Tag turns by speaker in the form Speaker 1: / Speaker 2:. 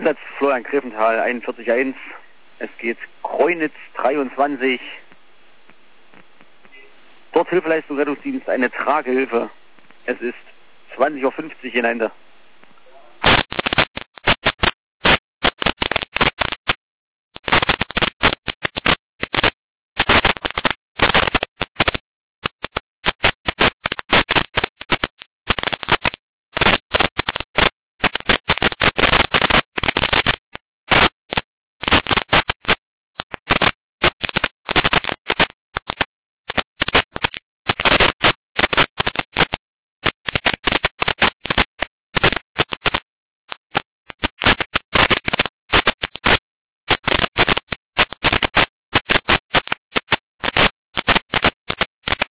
Speaker 1: Einsatz Florian Greventhal 41.1. Es geht Kreunitz 23. Dort Hilfeleistung Rettungsdienst, eine Tragehilfe. Es ist 20.50 Uhr in Ende.